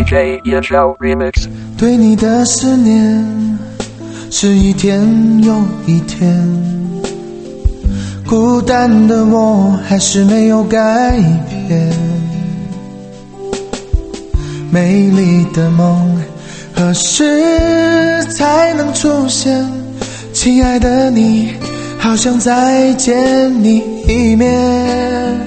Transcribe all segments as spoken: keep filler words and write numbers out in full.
J 叶超 Remix。 对你的思念是一天又一天，孤单的我还是没有改变。美丽的梦何时才能出现？亲爱的你，好想再见你一面。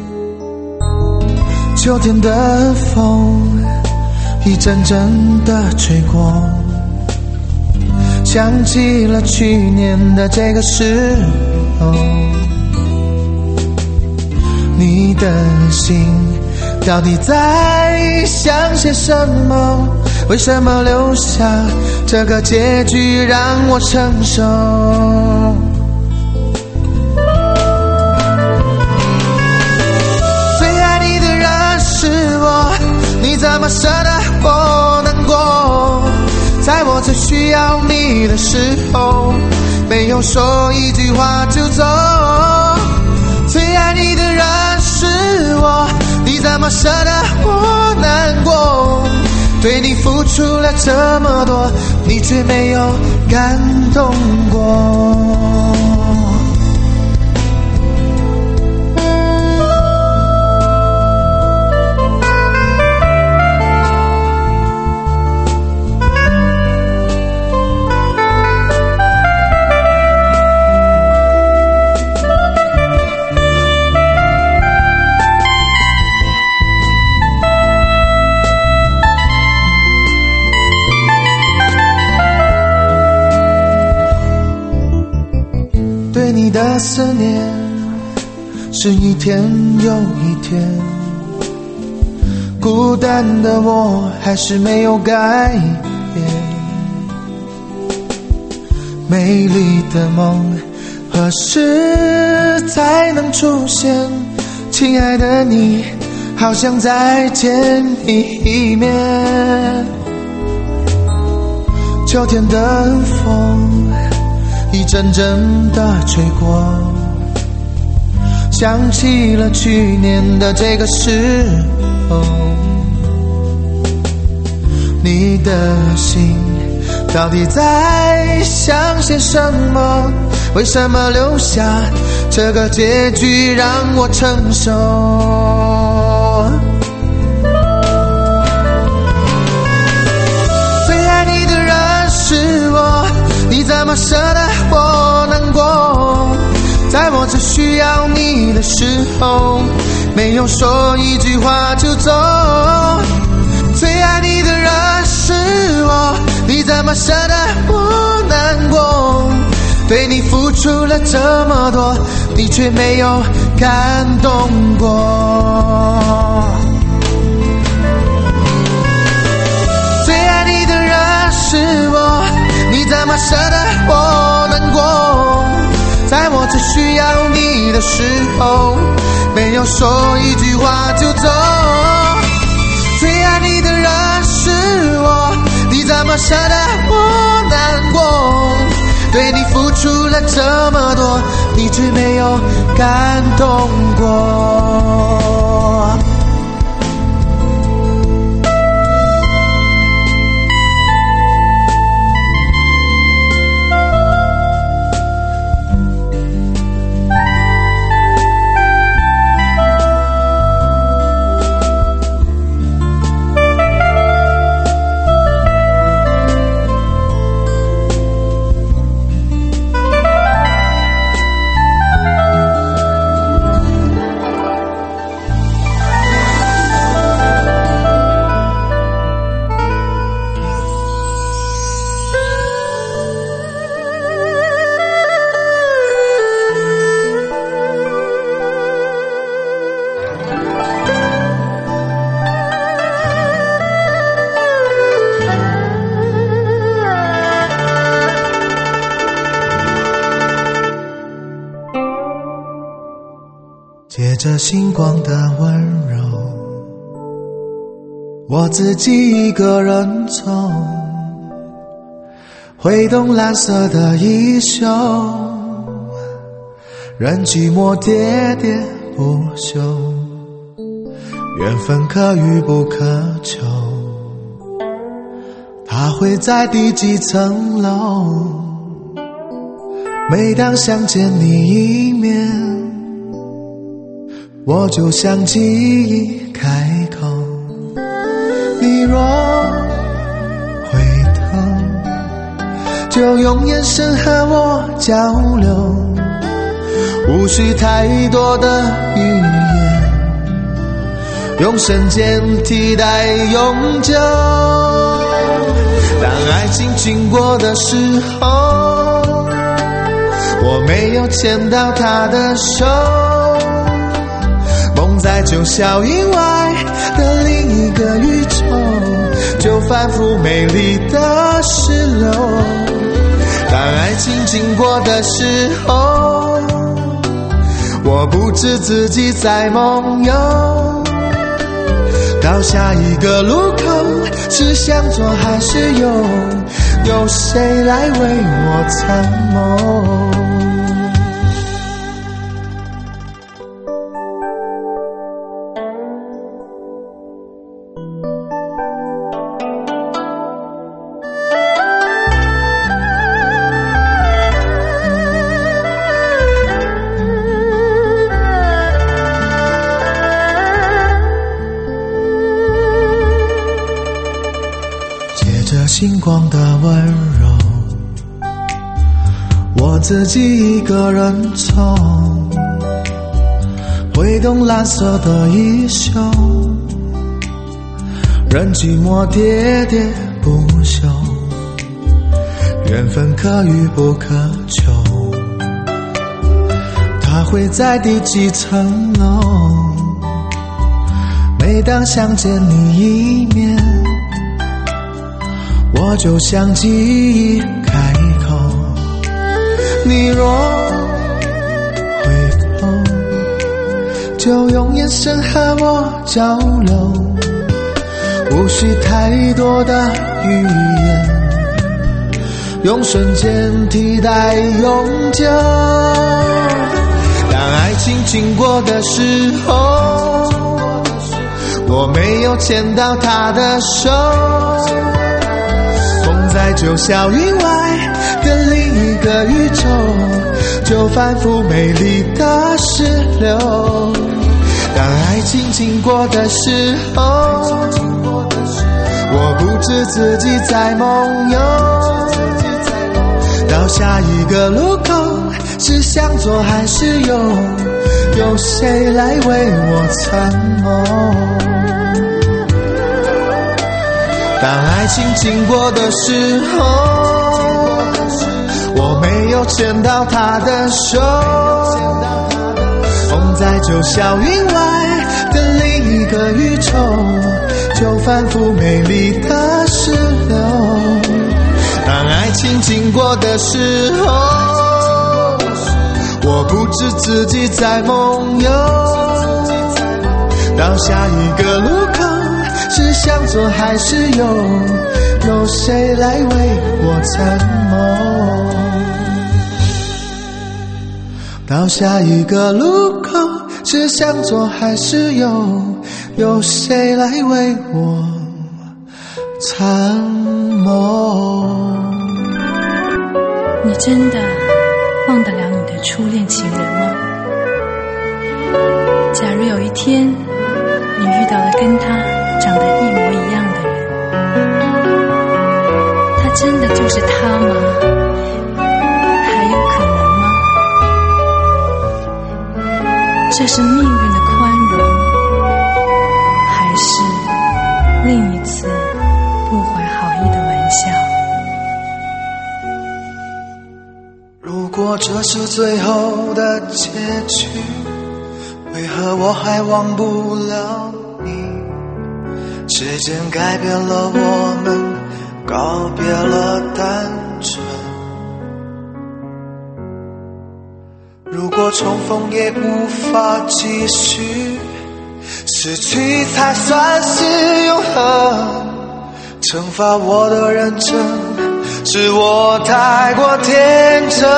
秋天的风一阵阵的吹过，想起了去年的这个时候，你的心到底在想些什么？为什么留下这个结局让我承受？最爱你的人是我，你怎么舍得我难过？在我最需要你的时候，没有说一句话就走。最爱你的人是我，你怎么舍得我难过？对你付出了这么多，你却没有感动过。对你的思念是一天又一天，孤单的我还是没有改变。美丽的梦何时才能出现？亲爱的你，好想再见你一面。秋天的风一阵阵的吹过，想起了去年的这个时候，你的心到底在想些什么？为什么留下这个结局让我承受？最爱你的人是我，你怎么舍得我难过？在我最需要你的时候，没有说一句话就走。最爱你的人是我，你怎么舍得我难过？对你付出了这么多，你却没有感动过。最爱你的人是我，你怎么舍得我难过？在我最需要你的时候，没有说一句话就走。最爱你的人是我，你怎么舍得我难过？对你付出了这么多，你却没有感动过。借着星光的温柔，我自己一个人走，挥动蓝色的衣袖，任寂寞喋喋不休，缘分可遇不可求。 他会在第几层楼？每当想见你一面，我就像记忆开口。你若回头，就用眼神和我交流，无需太多的语言，用瞬间替代永久。当爱情经过的时候，我没有牵到她的手，梦在九霄云外的另一个宇宙，就仿佛美丽的石榴。当爱情经过的时候，我不知自己在梦游，到下一个路口，是向左还是右？有谁来为我参谋？星光的温柔，我自己一个人走，挥动蓝色的衣袖，任寂寞喋喋不休，缘分可遇不可求。他会在第几层楼？每当想见你一面，我就像记忆开口。你若回头，就用眼神和我交流，无需太多的语言，用瞬间替代永久。当爱情经过的时候，我没有牵到她的手，在九霄云外的另一个宇宙，就仿佛美丽的石榴。当爱情经过的时候，我不知自己在梦游，到下一个路口，是向左还是右？有谁来为我参谋？当爱情经过的时候，我没有牵到她的手，梦在九霄云外的另一个宇宙，就仿佛美丽的石榴。当爱情经过的时候，我不知自己在梦游，到下一个路口，是向左还是右？有谁来为我参谋？到下一个路口，是向左还是右？有谁来为我参谋？ 你真的忘得了你的初恋情人吗？假如有一天你遇到了跟他长得一模一样的人，他真的就是他吗？还有可能吗？这是命运的宽容，还是另一次不怀好意的玩笑？ 如果这是最后的结局，为何我还忘不了你？时间改变了我们，告别了单纯。如果重逢也无法继续，失去才算是永恒。惩罚我的认真，是我太过天真。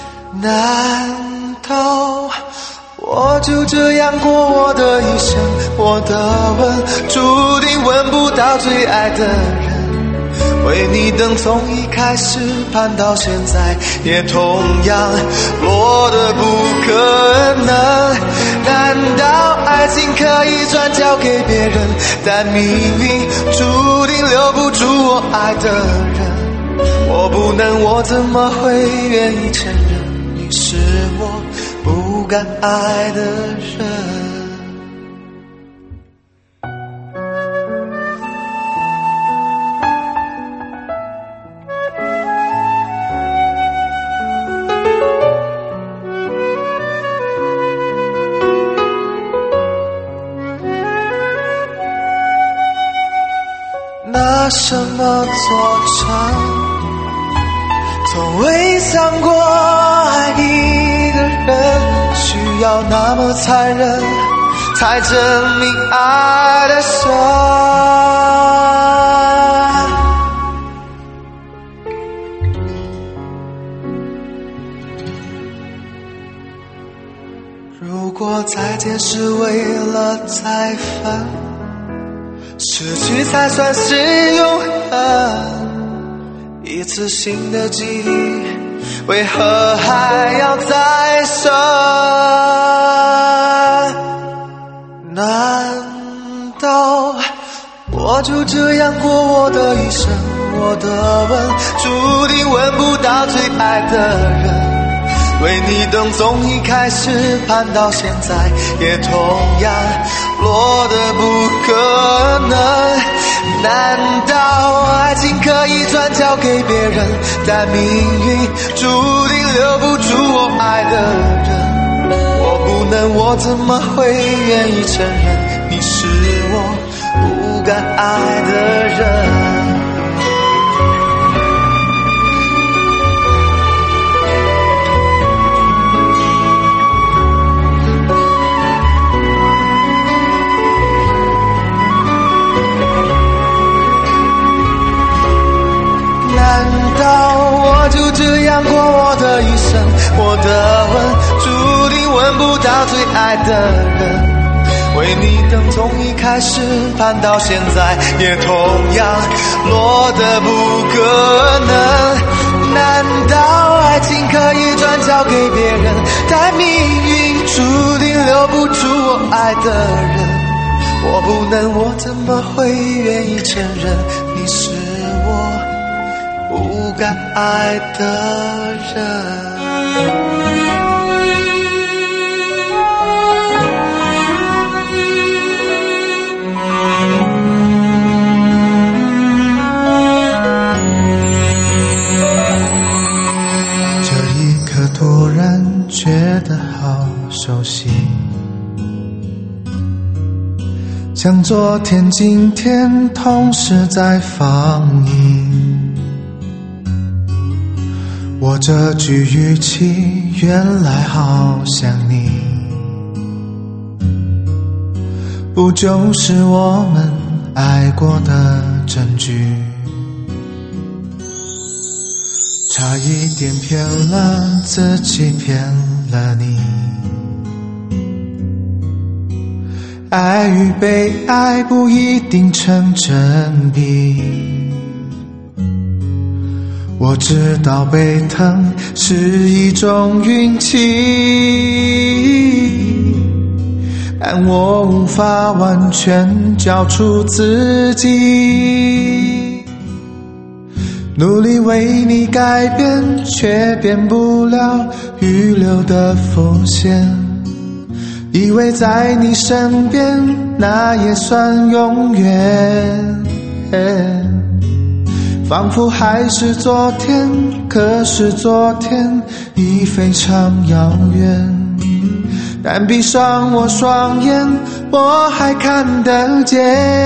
难道我就这样过我的一生， 我的吻注定吻不到最爱的人。为你等从一开始盼到现在，也同样落得不可能。难道爱情可以转交给别人，但命运注定留不住我爱的人。我不能，我怎么会愿意承认你是我不该爱的人。拿什么做成？从未想过爱一个人需要那么残忍，才证明爱的深。如果再见是为了再分，失去才算是永恒。一次新的记忆，为何还要再生？难道我就这样过我的一生？我的吻注定吻不到最爱的人。为你等从一开始盼到现在，也同样落得不可能。难道爱情可以转交给别人，但命运注定留不住我爱的人。我不能，我怎么会愿意承认你是我不该爱的人。难道我就这样过我的一生？我的吻注定吻不到最爱的人。为你等从一开始盼到现在，也同样落得不可能。难道爱情可以转交给别人，但命运注定留不住我爱的人。我不能，我怎么会愿意承认你是我不该爱的人。这一刻突然觉得好熟悉，像昨天今天同时在放映。我这句语气原来好像你，不就是我们爱过的证据？差一点骗了自己，骗了你。爱与被爱不一定成正比。我知道被疼是一种运气，但我无法完全交出自己。努力为你改变，却变不了预留的风险。以为在你身边，那也算永远。仿佛还是昨天，可是昨天已非常遥远。但闭上我双眼，我还看得见。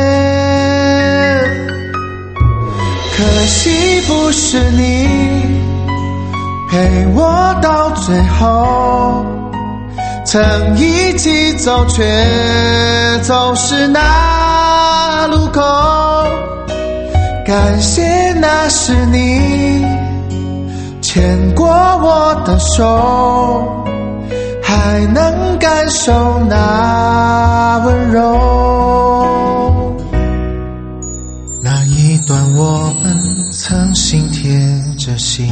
可惜不是你陪我到最后，曾一起走却走失那路口。感谢那是你牵过我的手， 还能感受那温柔。那一段我们曾心贴着心，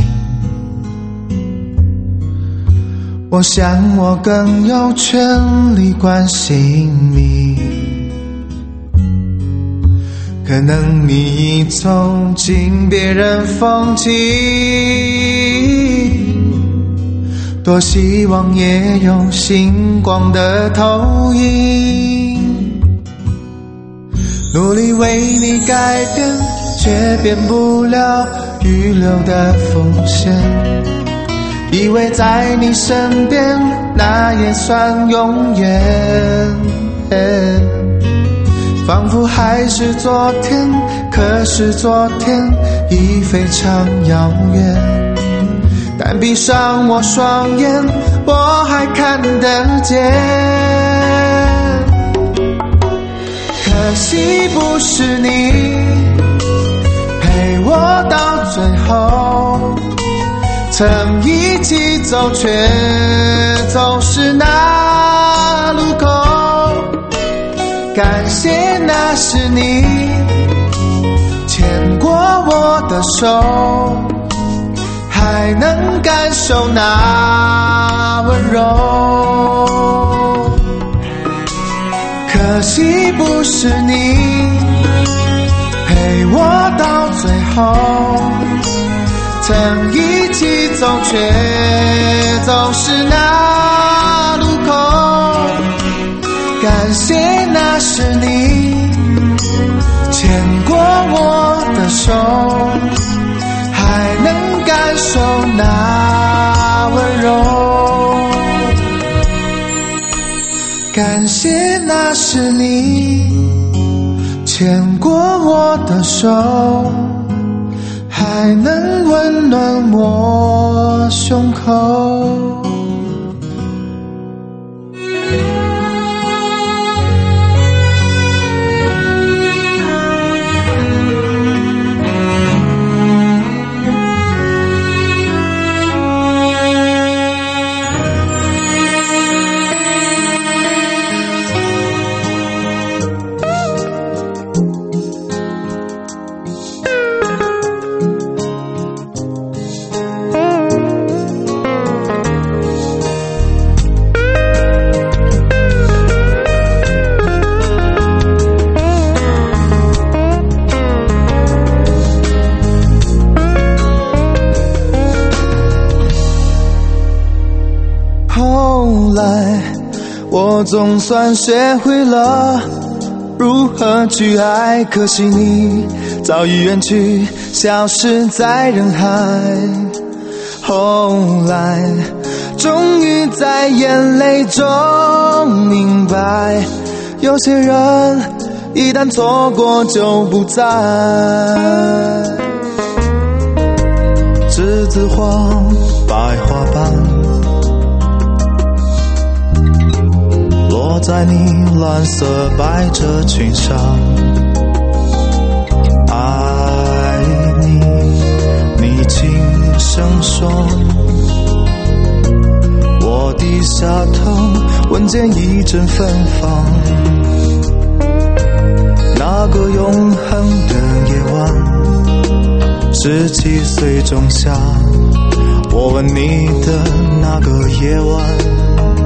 我想我更有权利关心你，可能你已走进别人风景，多希望也有星光的投影，努力为你改变，却变不了预留的风险，以为在你身边那也算永远，仿佛还是昨天，可是昨天已非常遥远，但闭上我双眼，我还看得见。可惜不是你陪我到最后，曾一起走却走失那路口，感谢那是你牵过我的手，还能感受那温柔。可惜不是你陪我到最后，曾一起走却走失那路口，感谢那是你牵过我的手，还能感受那温柔。感谢那是你牵过我的手，还能温暖我胸口。后来我总算学会了如何去爱，可惜你早已远去，消失在人海。后来终于在眼泪中明白，有些人一旦错过就不再。栀子花白花瓣落在你蓝色百褶裙上，爱你，你轻声说，我低下头，闻见一阵芬芳。那个永恒的夜晚，十七岁仲夏，我吻你的那个夜晚。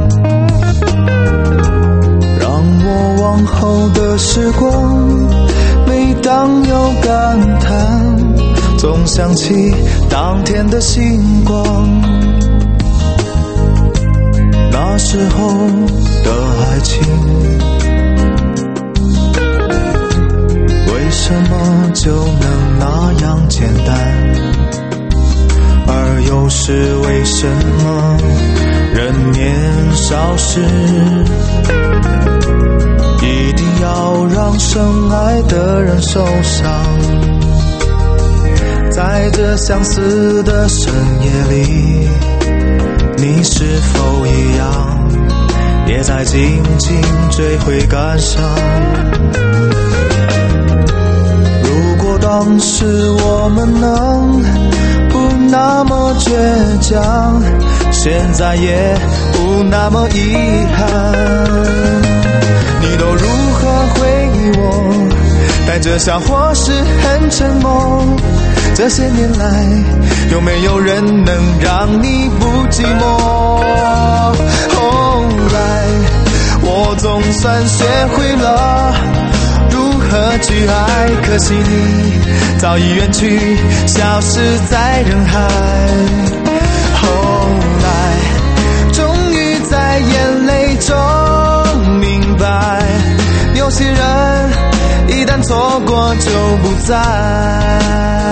我往后的时光，每当有感叹，总想起当天的星光。那时候的爱情，为什么就能那样简单？而又是为什么人年少时一定要让深爱的人受伤？在这相似的深夜里，你是否一样，也在静静追悔感伤？如果当时我们能不那么倔强， 现在也不那么遗憾。你都如何回忆我？带着笑或是很沉默。这些年来，有没有人能让你不寂寞？后来，我总算学会了如何去爱，可惜你早已远去，消失在人海。后来，终于在眼泪中明白，有些人一旦错过就不再。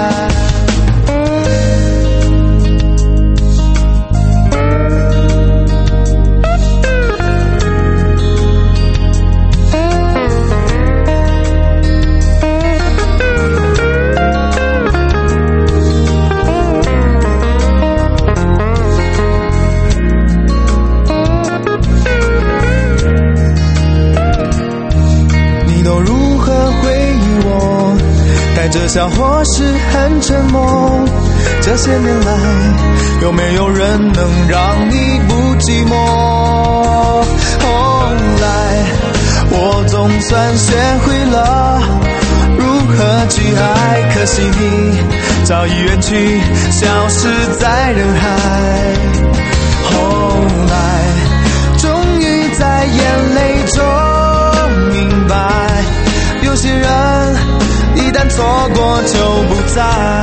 带着笑或是很沉默，这些年来有没有人能让你不寂寞？后来我总算学会了如何去爱，可惜你早已远去，消失在人海。后来终于在眼泪中明白，有些人一旦错过就不再。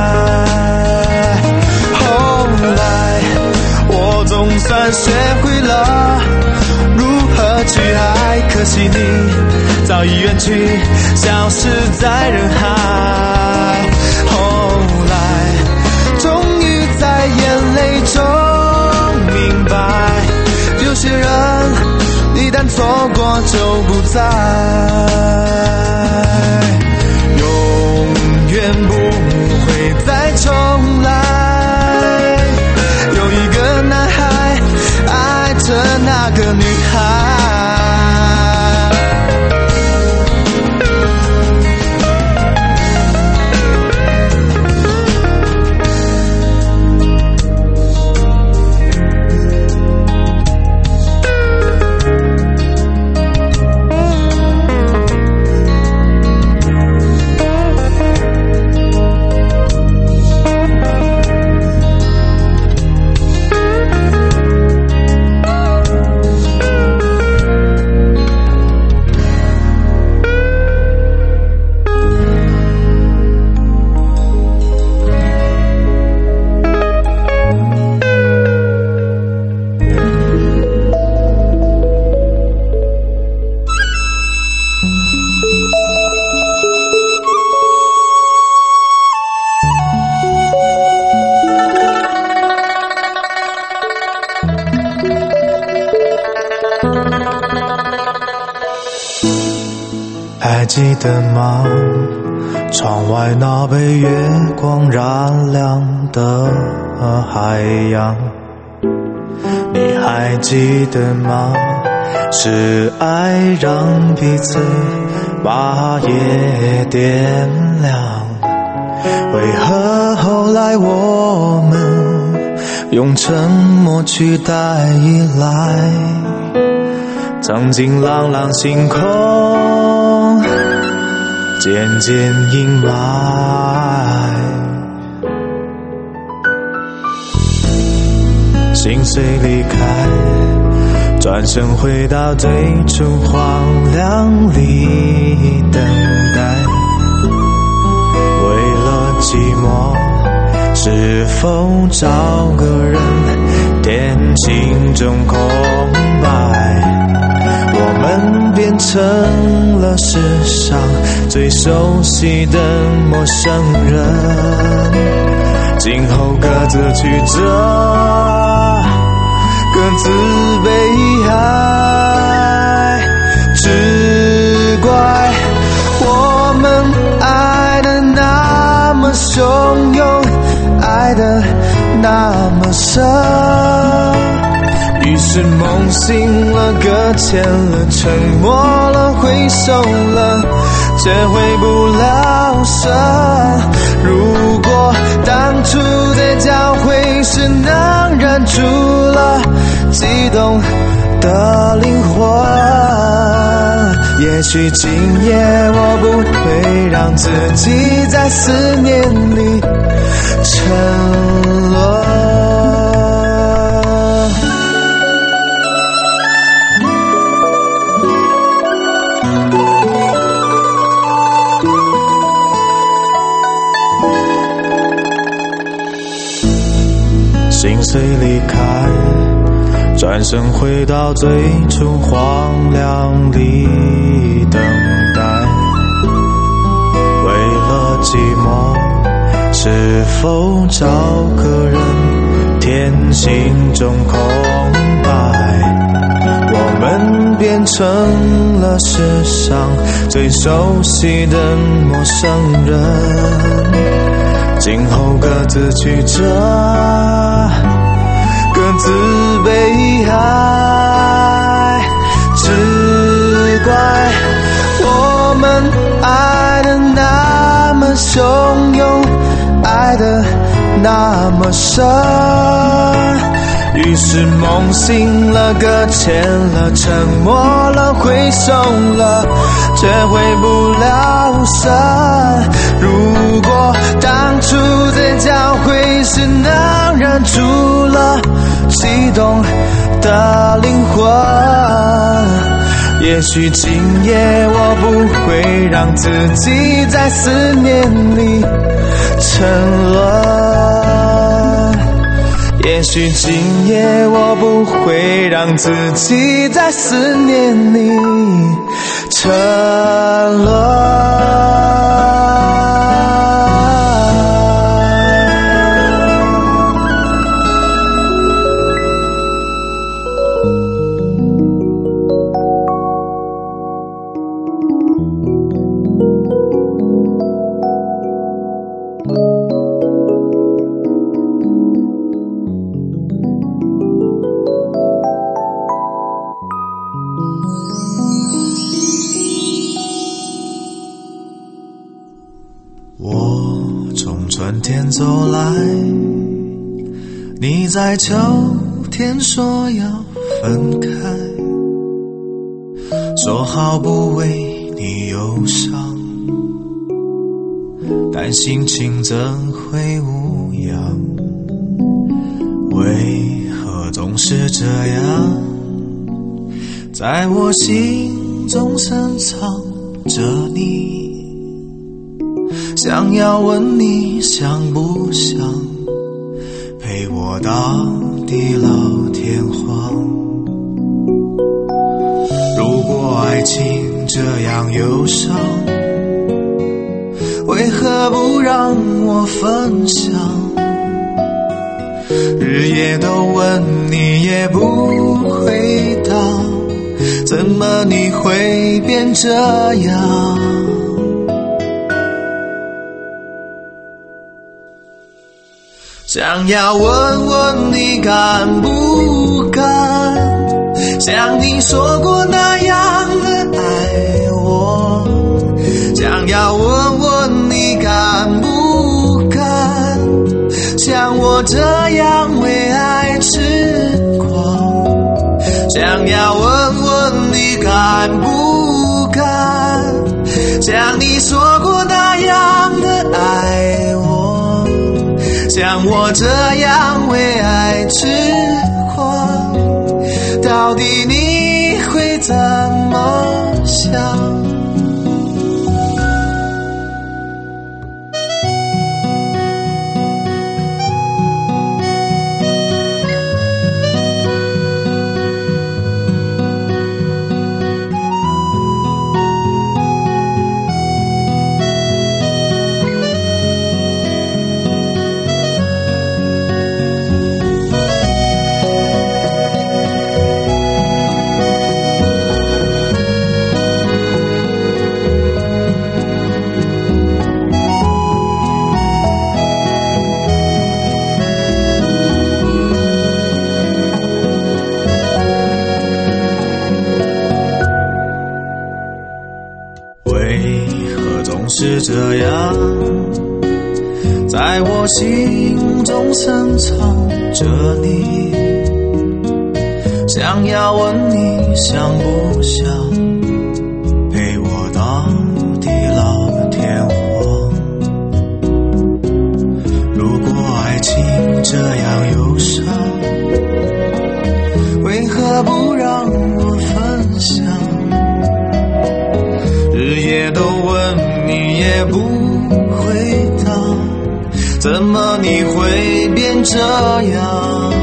后来我总算学会了如何去爱，可惜你早已远去，消失在人海。后来终于在眼泪中明白，有些人一旦错过就不再，永远不会再重来。有一个男孩爱着那个女孩，还记得吗？窗外那被月光染亮的海洋，你还记得吗？是爱让彼此把夜点亮，为何后来我们用沉默取代依赖？曾经朗朗星空渐渐阴霾，心碎离开，转身回到最初荒凉里等待。为了寂寞，是否找个人填心中空白？我们变成了世上最熟悉的陌生人，今后各自曲折，各自悲哀，只怪我们爱得那么汹涌，爱得那么深，于是梦醒了，搁浅了，沉默了，挥手了，却回不了神。如果当初的交汇是能忍住了激动的灵魂。也许今夜我不会让自己在思念里沉沦。 心碎离开，转身回到最初荒凉里等待。为了寂寞，是否找个人填心中空白？我们变成了世上最熟悉的陌生人。今后各自曲折，各自悲哀，只怪我们爱得那么汹涌，爱得那么深。于是梦醒了，搁浅了，沉默了，挥手了，却回不了神。如果当初的交汇是能忍住了激动的灵魂，也许今夜我不会让自己在思念里沉沦。也许今夜我不会让自己在思念里沉沦。春天走来，你在秋天说要分开，说好不为你忧伤，但心情怎会无恙？为何总是这样，在我心中深藏着你？想要问你想不想陪我到地老天荒？如果爱情这样忧伤，为何不让我分享？日夜都问你也不回答，怎么你会变这样？想要问问你敢不敢像你说过那样的爱我？想要问问你敢不敢像我这样为爱痴狂？想要问问你敢不敢像你说过那样的爱我？像我这样为爱痴狂，到底你会怎么想？ 是这样，在我我心中深藏着你，想要问你想不想陪我到地老天荒。如果爱情这样忧伤，为何不让我分享？日夜都问你也不回答，怎么你会变这样？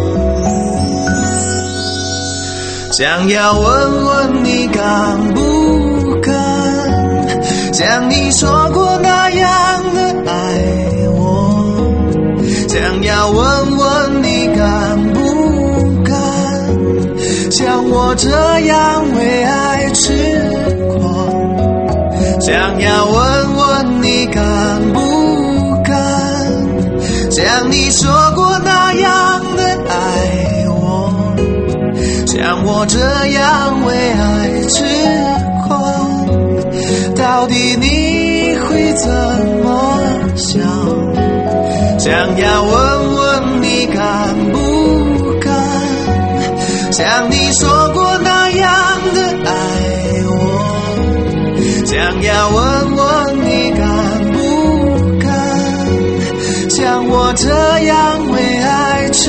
想要问问你敢不敢，像你说过那样的爱我。想要问问你敢不敢，像我这样为爱痴狂。想要问问你敢不敢，像你说过那样的爱我。像我这样为爱痴狂，到底你会怎么想？想要问问你敢不敢，像你说过那样的爱我。想要问问你敢不敢，像我这样为爱痴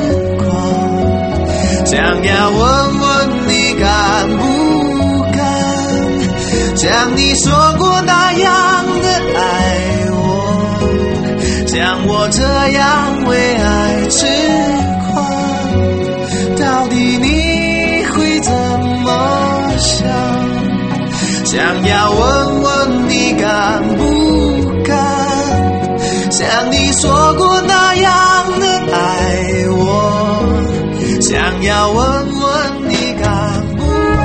狂。想要问问你敢不敢，像你说过那样的爱我。像我这样为爱痴狂，到底你会怎么想？想要问问你敢不敢，像你说过那样的爱我。想要问问你敢不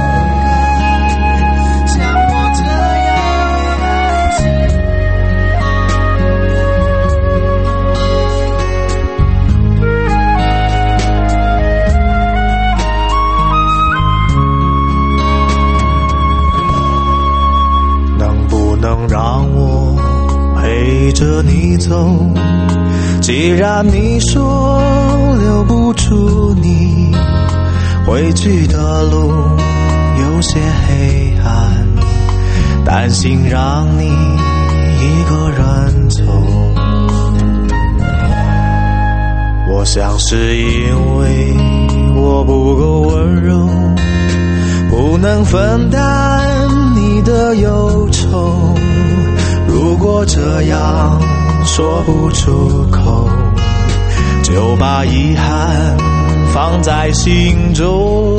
敢，像我这样爱痴狂。能不能让我陪着你走？既然你说留不住你，回去的路有些黑暗，担心让你一个人走。我想是因为我不够温柔，不能分担你的忧愁。如果这样说不出口，就把遗憾放在心中。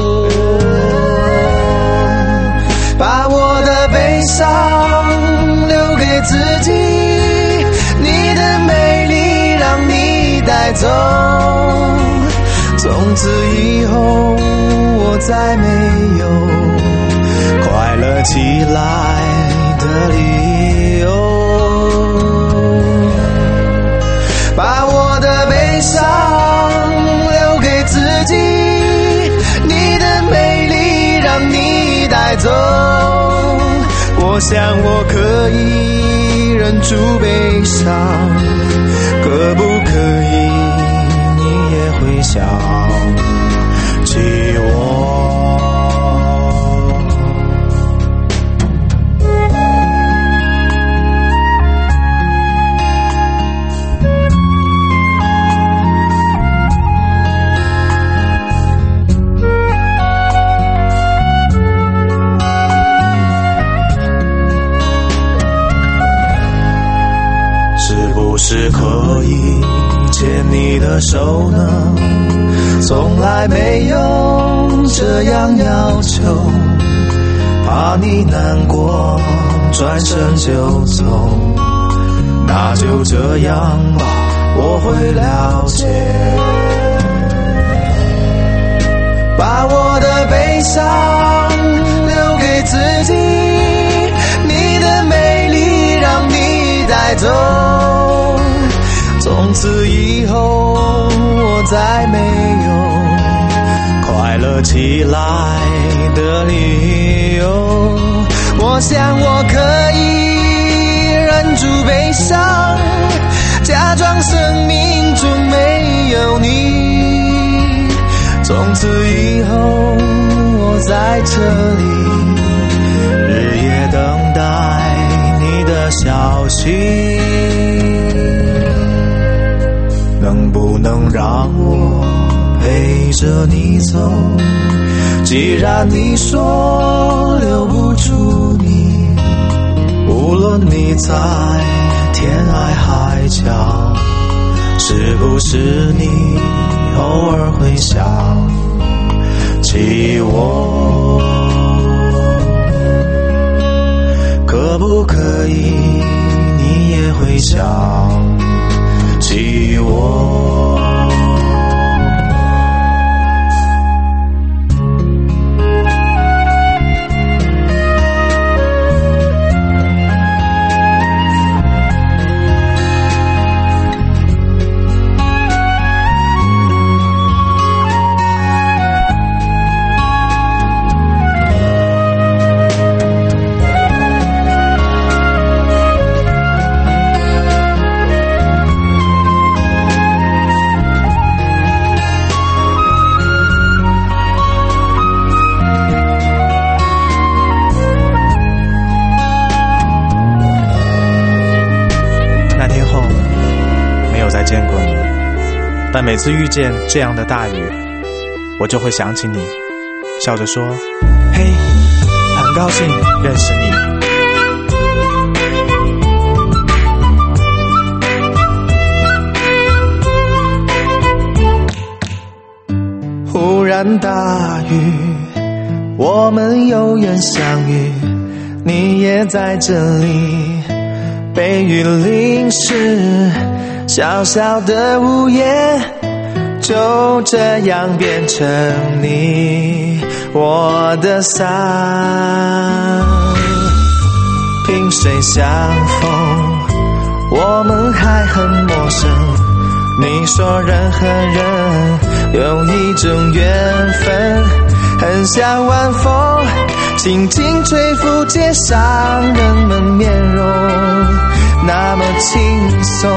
把我的悲伤留给自己，你的美丽让你带走。从此以后我再没有快乐起来的理由。把我的悲伤留给自己，你的美丽让你带走。我想我可以忍住悲伤，可不可以你也会想起我？是可以牵你的手呢？从来没有这样要求，怕你难过转身就走。那就这样吧，我会了解。把我的悲伤留给自己，你的美丽让你带走。从此以后我再没有快乐起来的理由。我想我可以忍住悲伤， 假装生命中没有你。从此以后我在这里日夜等待你的消息，能不能让我陪着你走？既然你说留不住你，无论你在天涯海角，是不是你偶尔会想起我？可不可以你也会想起我？但每次遇见这样的大雨，我就会想起你，笑着说：嘿，很高兴认识你。忽然大雨，我们有缘相遇，你也在这里，被雨淋湿，小小的屋檐就这样变成你我的伞。萍水相逢，我们还很陌生，你说人和人有一种缘分，很像晚风轻轻吹拂街上人们面容，那么轻松。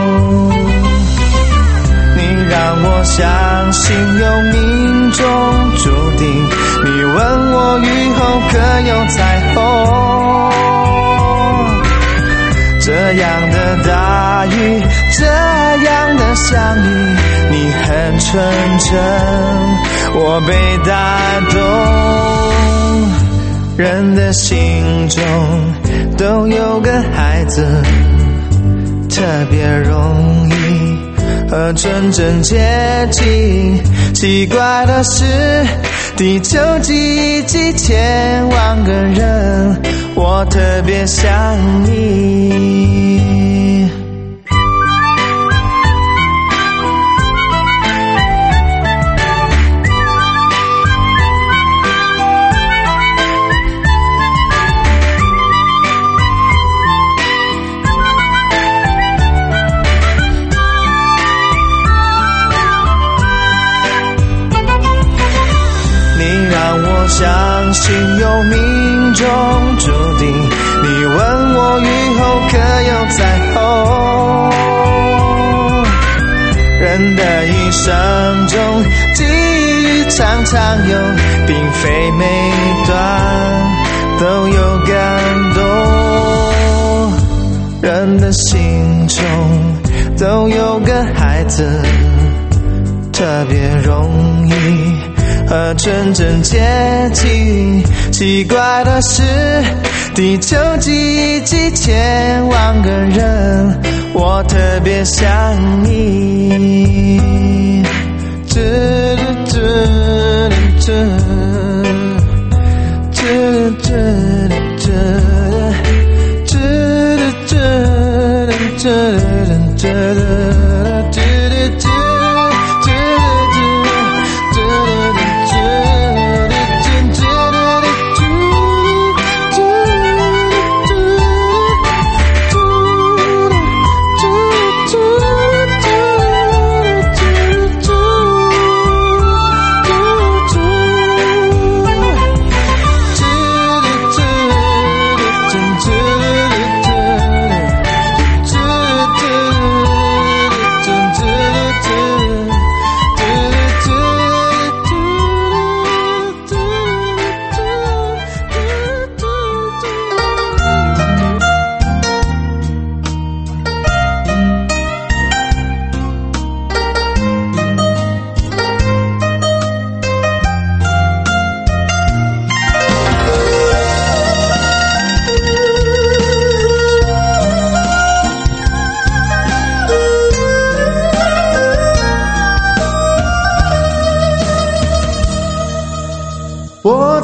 你让我相信有命中注定，你问我雨后可有彩虹，这样的大雨，这样的相遇，你很纯真，我被打动。人的心中都有个孩子，特别容易和真正接近。奇怪的是，地球几几千万个人，我特别想你。相信有命中注定，你问我雨后可有彩虹。人的一生中际遇常常有，并非每段都有感动。人的心中都有个孩子，特别容易和真正接近。奇怪的是，地球几几千万个人，我特别想你。嘟嘟嘟嘟嘟嘟嘟嘟嘟嘟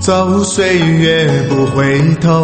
走岁月不回头。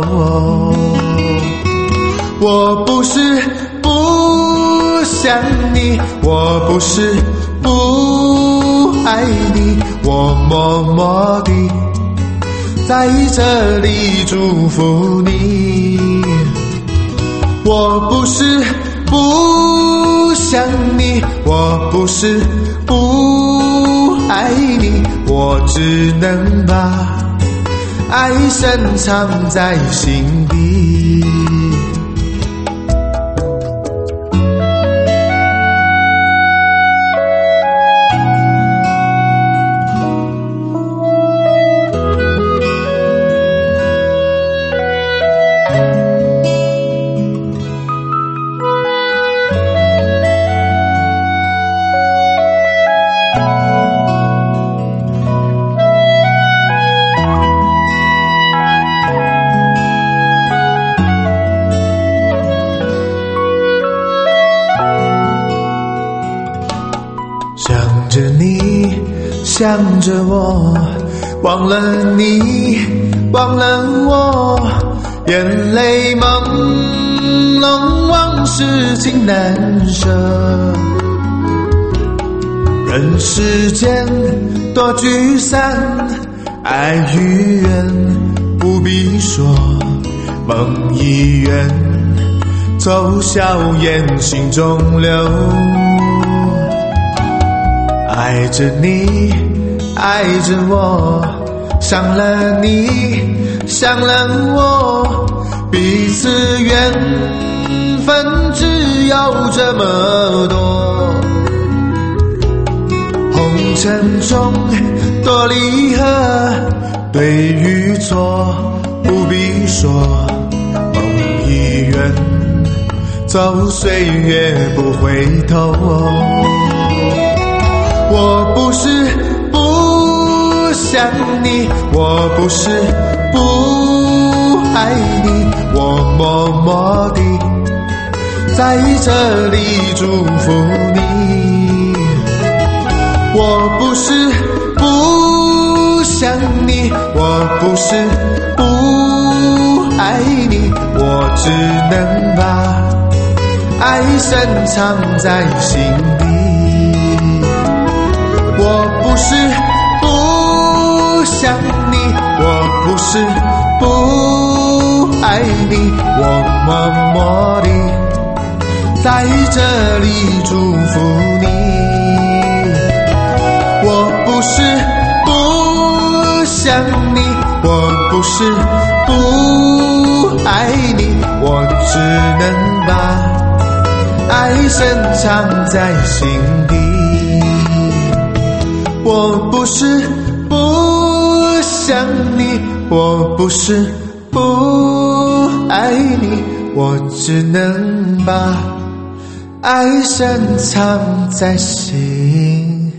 我不是不想你，我不是不爱你，我默默地在这里祝福你。我不是不想你，我不是不爱你，我只能把爱深藏在心底。想着你，想着我，忘了你，忘了我，眼泪朦胧，往事情难舍。人世间多聚散，爱与怨不必说，梦已远，奏硝烟心中留。爱着你，爱着我，伤了你，伤了我，彼此缘分只有这么多。红尘中多离合，对与错不必说，梦已远，走岁月不回头。我不是不想你，我不是不爱你，我默默地在这里祝福你。我不是不想你，我不是不爱你，我只能把爱深藏在心底。我不是不想你，我不是不爱你，我默默地在这里祝福你。我不是不想你，我不是不爱你，我只能把爱深藏在心底。我不是不想你，我不是不爱你，我只能把爱深藏在心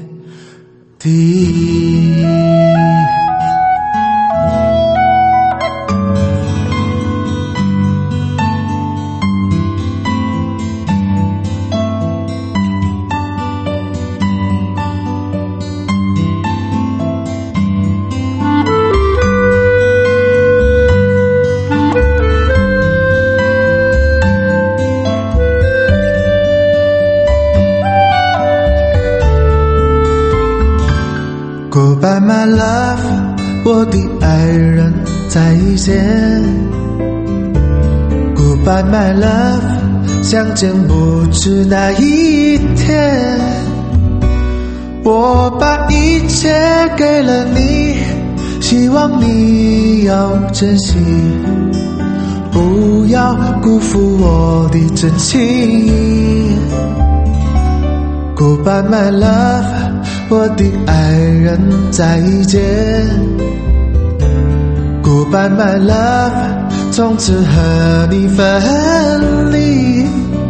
底。Goodbye my love， 我的爱人再见。Goodbye my love， 相见不知那一天。我把一切给了你，希望你要珍惜，不要辜负我的真情。Goodbye my love，我的爱人再见。 Goodbye my love， 从此和你分离，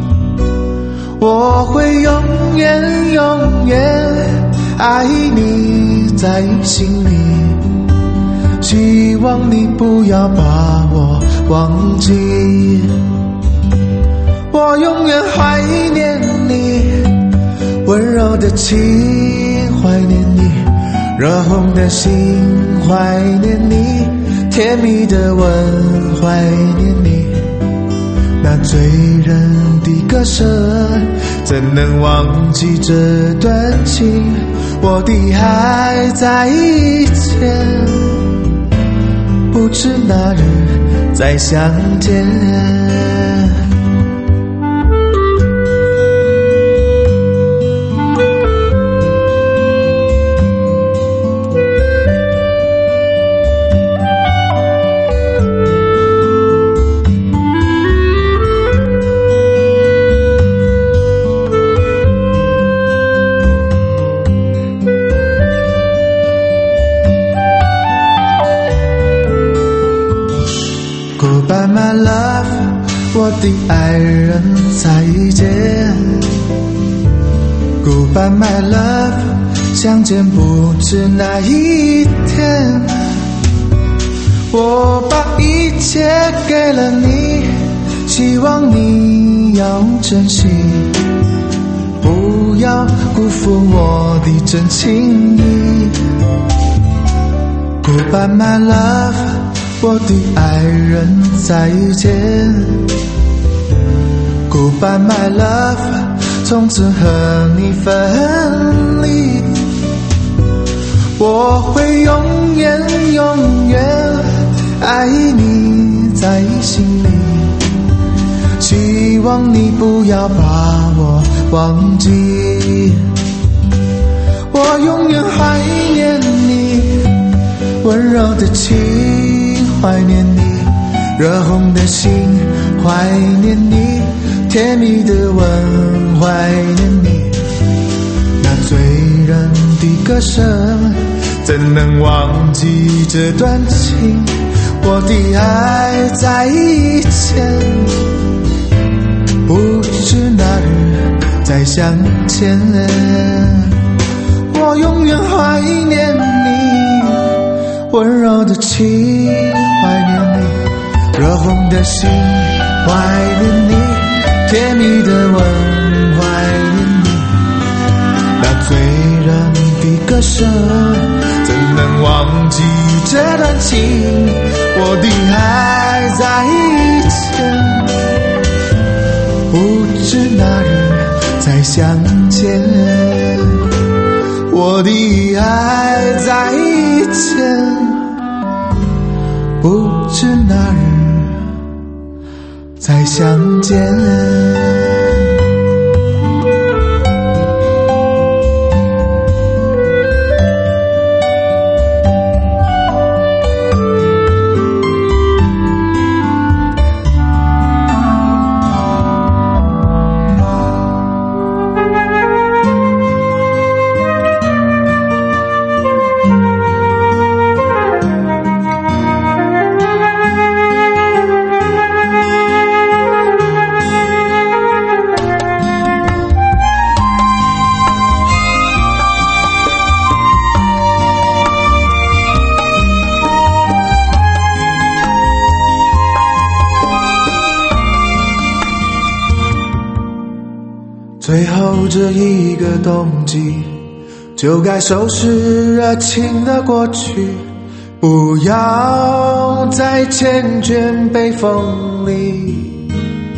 我会永远永远爱你在心里，希望你不要把我忘记，我永远怀念你温柔的情，怀念你热红的心怀念你，甜蜜的吻怀念你，那醉人的歌声，怎能忘记这段情？我的还在以前，不知哪日再相见。Goodbye my love， 我的爱人再见。Goodbye my love， 相见不知哪一天。我把一切给了你，希望你要珍惜，不要辜负我的真情意。Goodbye my love，我的爱人再见 Goodbye my love， 从此和你分离，我会永远永远爱你在心里，希望你不要把我忘记，我永远怀念你温柔的情，怀念你热红的心，怀念你甜蜜的吻，怀念你那醉人的歌声，怎能忘记这段情？我的爱在以前，不知哪日再相见。我永远怀念你温柔的情，怀念你热红的心，怀念你甜蜜的吻，怀念你那醉人的歌声，怎能忘记这段情？我的爱在以前，不知哪日再相见。我的爱在以前，不知哪日再相见。最后这一个冬季，就该收拾热情的过去，不要再缱绻北风里。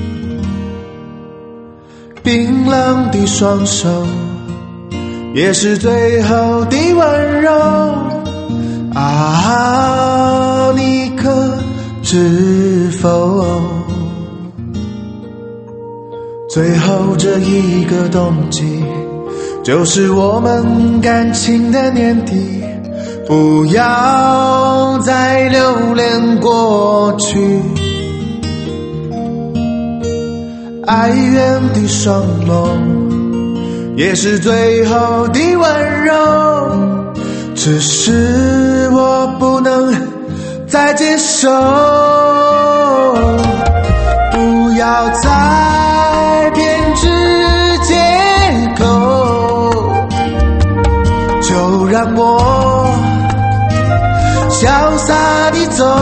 冰冷的双手，也是最后的温柔。啊，你可知否？最后这一个冬季，就是我们感情的年底，不要再留恋过去。哀怨的双眸，也是最后的温柔，只是我不能再接受。不要再编织借口，就让我潇洒地走。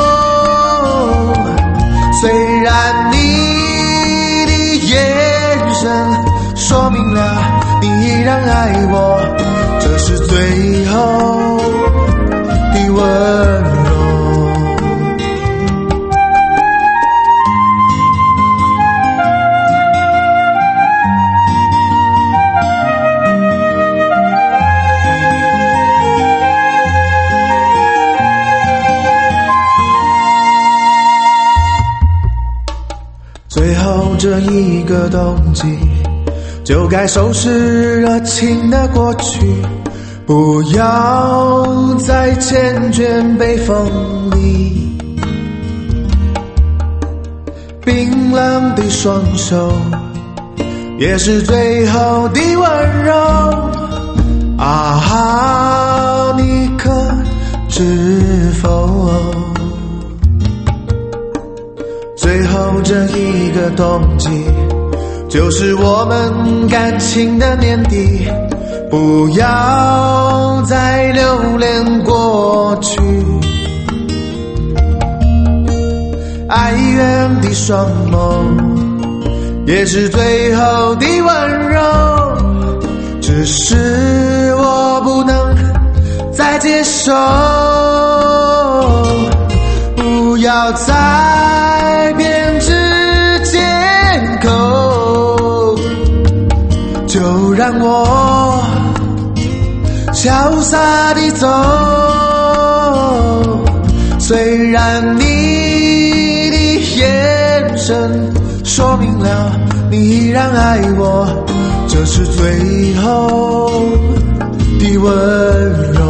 虽然你的眼神说明了你依然爱我，这是最后的温柔。最后这一个冬季，就该收拾热情的过去，不要再缱绻北风里冰冷的双手，也是最后的温柔。啊，你可知否？最后这一个冬季，就是我们感情的年底，不要再留恋过去。哀怨的双眸，也是最后的温柔。只是我不能再接受，不要再编织借口，就让我潇洒地走。虽然你的眼神说明了你依然爱我，这是最后的温柔。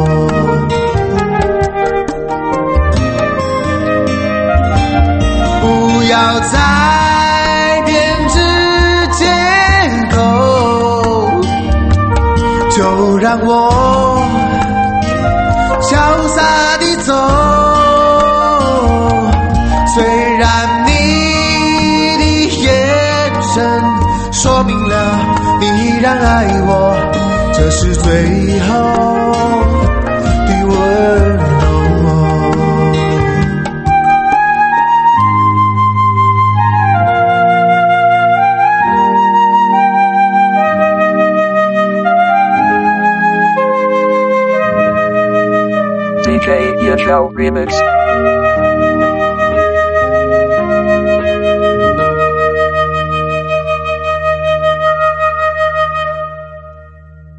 不要再编织借口，就让我潇洒地走。虽然你的眼神说明了你依然爱我，这是最后的温柔。 D J Yasho Remix